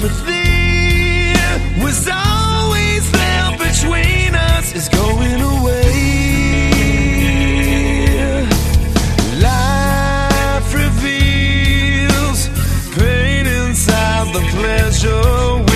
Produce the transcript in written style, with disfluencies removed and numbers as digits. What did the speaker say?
sympathy was always there between us is going away. Life reveals pain inside the pleasure.